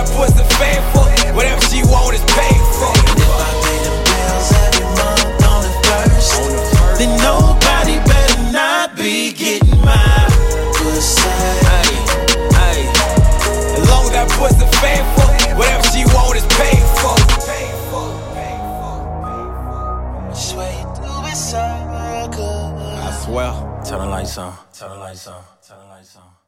that pussy faithful, whatever she want is paid for. If I pay the bills every month on the first, then nobody better not be getting my pussy. As long as that pussy faithful, whatever she want is paid for. Swear you do it so good. I swear. Turn the lights on. Turn the lights on. Turn the lights on.